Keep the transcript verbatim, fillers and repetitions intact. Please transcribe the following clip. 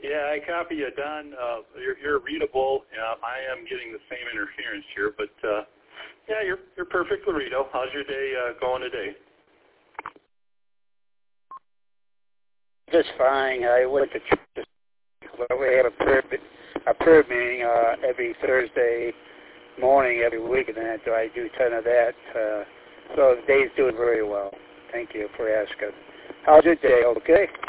Yeah, I copy you, Don. Uh, you're, you're readable. Uh, I am getting the same interference here, but uh, yeah, you're you're perfect, Laredo. How's your day uh, going today? Just fine. I went to church. Well, we have a prayer, a prayer meeting uh, every Thursday morning every week, and then I do a ton of that. Uh, so the day's doing very well. Thank you for asking. How's your day? Okay.